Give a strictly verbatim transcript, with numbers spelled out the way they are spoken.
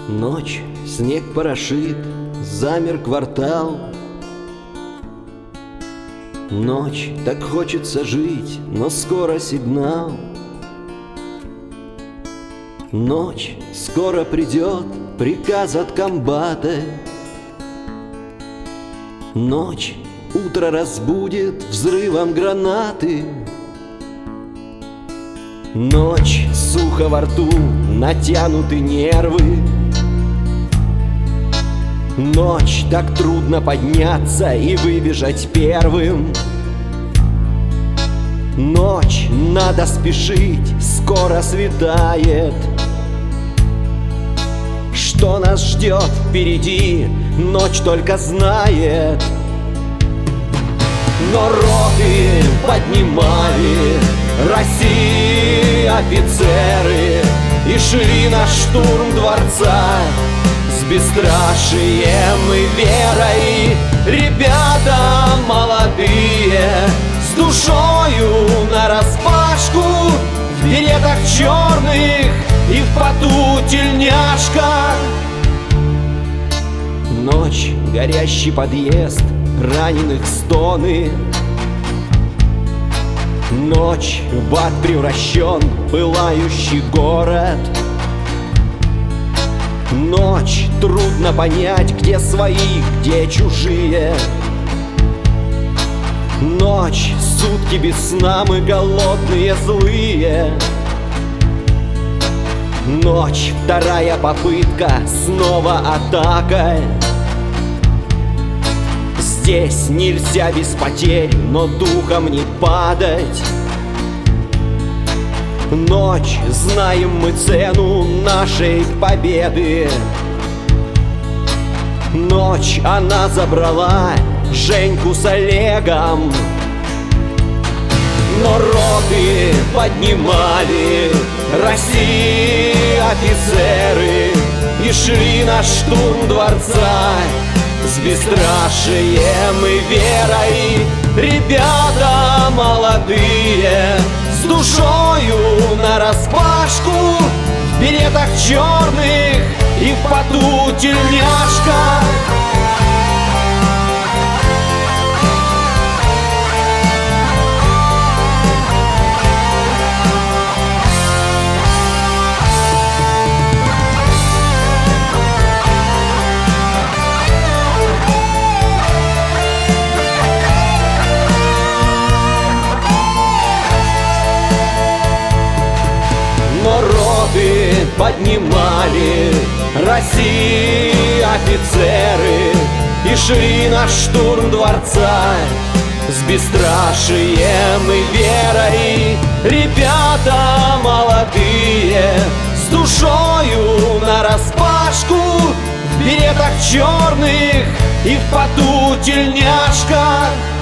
Ночь, снег порошит, замер квартал. Ночь, так хочется жить, но скоро сигнал. Ночь, скоро придет приказ от комбата. Ночь, утро разбудит взрывом гранаты. Ночь, сухо во рту, натянуты нервы. Ночь, так трудно подняться и выбежать первым. Ночь, надо спешить, скоро светает. Что нас ждет впереди, ночь только знает. Но роты поднимали России офицеры и шли на штурм дворца с бесстрашием и верой. Ребята молодые, с душою нараспашку, в беретах черных и в поту тельняшка. Ночь, горящий подъезд, раненых стоны. Ночь, в ад превращен пылающий город. Ночь, трудно понять, где свои, где чужие. Ночь, сутки без сна, мы голодные, злые. Ночь, вторая попытка, снова атака. Здесь нельзя без потерь, но духом не падать. Ночь, знаем мы цену нашей победы. Ночь, она забрала Женьку с Олегом. Но роты поднимали России офицеры и шли на штурм дворца с бесстрашием и верой. Ребята молодые, с душою нараспашку, в беретах черных и в поту тельняшка. Поднимали России офицеры и шли на штурм дворца с бесстрашием и верой. Ребята молодые, с душою нараспашку, в беретах черных и в поту тельняшка.